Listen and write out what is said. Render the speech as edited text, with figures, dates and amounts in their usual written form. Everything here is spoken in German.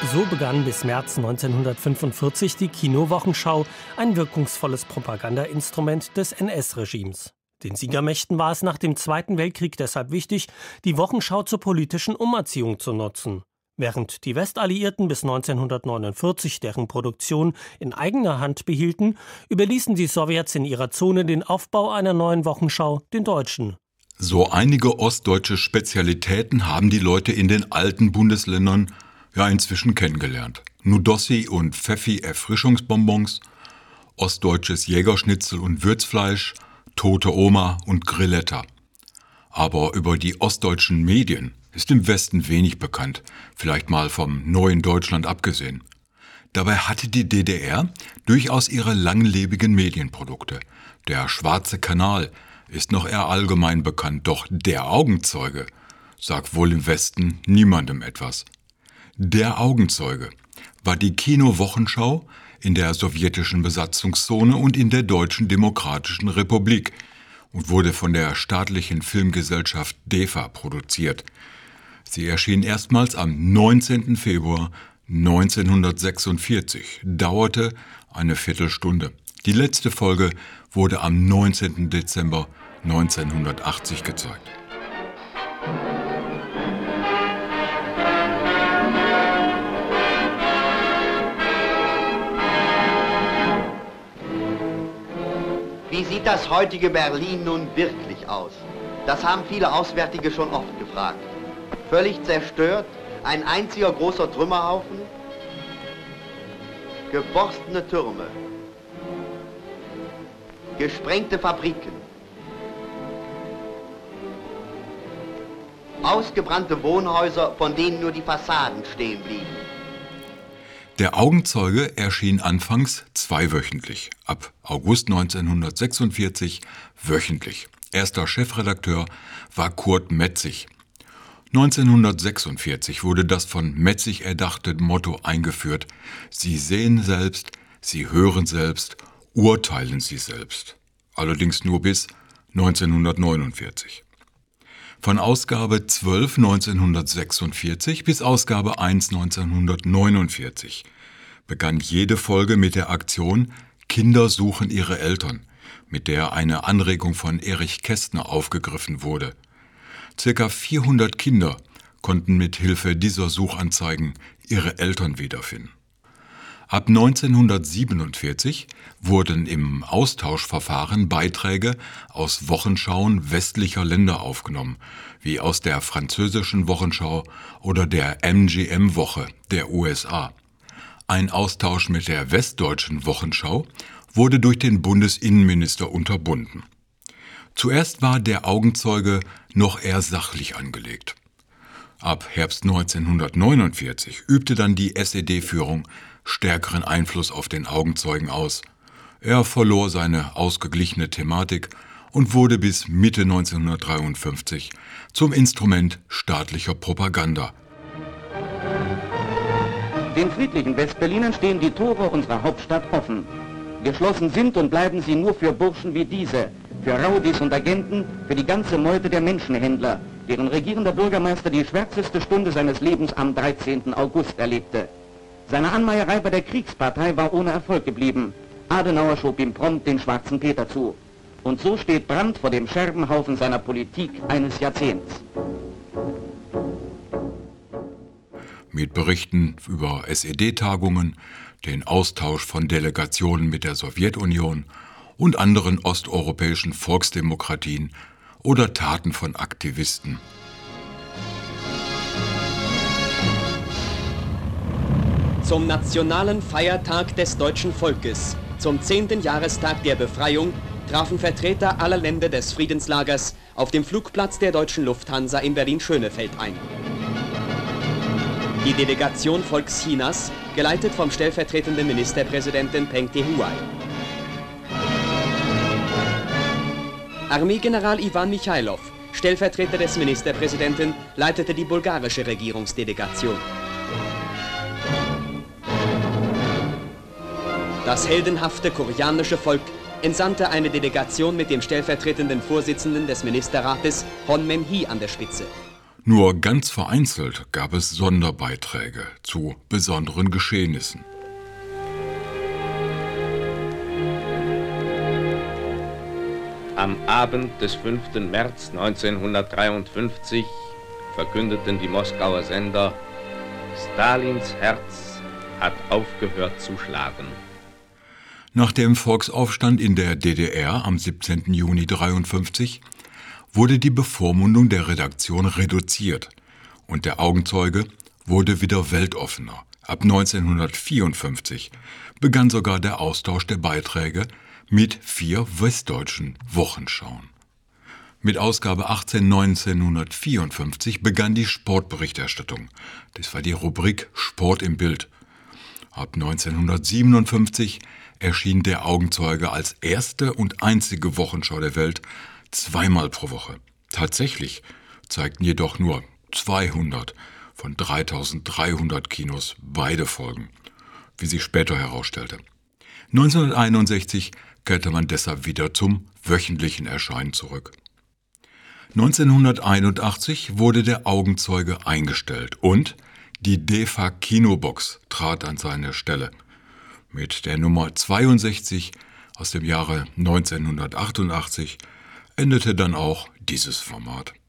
So begann bis März 1945 die Kinowochenschau, ein wirkungsvolles Propagandainstrument des NS-Regimes. Den Siegermächten war es nach dem Zweiten Weltkrieg deshalb wichtig, die Wochenschau zur politischen Umerziehung zu nutzen. Während die Westalliierten bis 1949 deren Produktion in eigener Hand behielten, überließen die Sowjets in ihrer Zone den Aufbau einer neuen Wochenschau den Deutschen. So einige ostdeutsche Spezialitäten haben die Leute in den alten Bundesländern ja inzwischen kennengelernt. Nudossi und Pfeffi Erfrischungsbonbons, ostdeutsches Jägerschnitzel und Würzfleisch, tote Oma und Grilletta. Aber über die ostdeutschen Medien ist im Westen wenig bekannt, vielleicht mal vom neuen Deutschland abgesehen. Dabei hatte die DDR durchaus ihre langlebigen Medienprodukte. Der Schwarze Kanal ist noch eher allgemein bekannt, doch der Augenzeuge sagt wohl im Westen niemandem etwas. Der Augenzeuge war die Kinowochenschau in der sowjetischen Besatzungszone und in der Deutschen Demokratischen Republik und wurde von der staatlichen Filmgesellschaft DEFA produziert. Sie erschien erstmals am 19. Februar 1946, dauerte eine Viertelstunde. Die letzte Folge wurde am 19. Dezember 1980 gezeigt. Wie sieht das heutige Berlin nun wirklich aus? Das haben viele Auswärtige schon oft gefragt. Völlig zerstört, ein einziger großer Trümmerhaufen, geborstene Türme, gesprengte Fabriken, ausgebrannte Wohnhäuser, von denen nur die Fassaden stehen blieben. Der Augenzeuge erschien anfangs zweiwöchentlich, ab August 1946 wöchentlich. Erster Chefredakteur war Kurt Metzig. 1946 wurde das von Metzig erdachte Motto eingeführt: Sie sehen selbst, Sie hören selbst, urteilen Sie selbst. Allerdings nur bis 1949. Von Ausgabe 12 1946 bis Ausgabe 1 1949 begann jede Folge mit der Aktion Kinder suchen ihre Eltern, mit der eine Anregung von Erich Kästner aufgegriffen wurde. Circa 400 Kinder konnten mit Hilfe dieser Suchanzeigen ihre Eltern wiederfinden. Ab 1947 wurden im Austauschverfahren Beiträge aus Wochenschauen westlicher Länder aufgenommen, wie aus der französischen Wochenschau oder der MGM-Woche der USA. Ein Austausch mit der westdeutschen Wochenschau wurde durch den Bundesinnenminister unterbunden. Zuerst war der Augenzeuge noch eher sachlich angelegt. Ab Herbst 1949 übte dann die SED-Führung stärkeren Einfluss auf den Augenzeugen aus. Er verlor seine ausgeglichene Thematik und wurde bis Mitte 1953 zum Instrument staatlicher Propaganda. Den friedlichen Westberlinern stehen die Tore unserer Hauptstadt offen. Geschlossen sind und bleiben sie nur für Burschen wie diese, für Raudis und Agenten, für die ganze Meute der Menschenhändler, deren regierender Bürgermeister die schwärzeste Stunde seines Lebens am 13. August erlebte. Seine Anmeierei bei der Kriegspartei war ohne Erfolg geblieben. Adenauer schob ihm prompt den schwarzen Peter zu. Und so steht Brandt vor dem Scherbenhaufen seiner Politik eines Jahrzehnts. Mit Berichten über SED-Tagungen, den Austausch von Delegationen mit der Sowjetunion und anderen osteuropäischen Volksdemokratien oder Taten von Aktivisten. Zum nationalen Feiertag des deutschen Volkes, zum 10. Jahrestag der Befreiung, trafen Vertreter aller Länder des Friedenslagers auf dem Flugplatz der deutschen Lufthansa in Berlin-Schönefeld ein. Die Delegation Volkschinas, geleitet vom stellvertretenden Ministerpräsidenten Peng Dehuai. Armeegeneral Iwan Michailov, Stellvertreter des Ministerpräsidenten, leitete die bulgarische Regierungsdelegation. Das heldenhafte koreanische Volk entsandte eine Delegation mit dem stellvertretenden Vorsitzenden des Ministerrates, Hon Men-hee, an der Spitze. Nur ganz vereinzelt gab es Sonderbeiträge zu besonderen Geschehnissen. Am Abend des 5. März 1953 verkündeten die Moskauer Sender, Stalins Herz hat aufgehört zu schlagen. Nach dem Volksaufstand in der DDR am 17. Juni 1953 wurde die Bevormundung der Redaktion reduziert und der Augenzeuge wurde wieder weltoffener. Ab 1954 begann sogar der Austausch der Beiträge mit 4 westdeutschen Wochenschauen. Mit Ausgabe 18 1954 begann die Sportberichterstattung. Das war die Rubrik Sport im Bild. Ab 1957 erschien der Augenzeuge als erste und einzige Wochenschau der Welt zweimal pro Woche. Tatsächlich zeigten jedoch nur 200 von 3300 Kinos beide Folgen, wie sich später herausstellte. 1961 kehrte man deshalb wieder zum wöchentlichen Erscheinen zurück. 1981 wurde der Augenzeuge eingestellt und die DEFA Kinobox trat an seine Stelle. Mit der Nummer 62 aus dem Jahre 1988 endete dann auch dieses Format.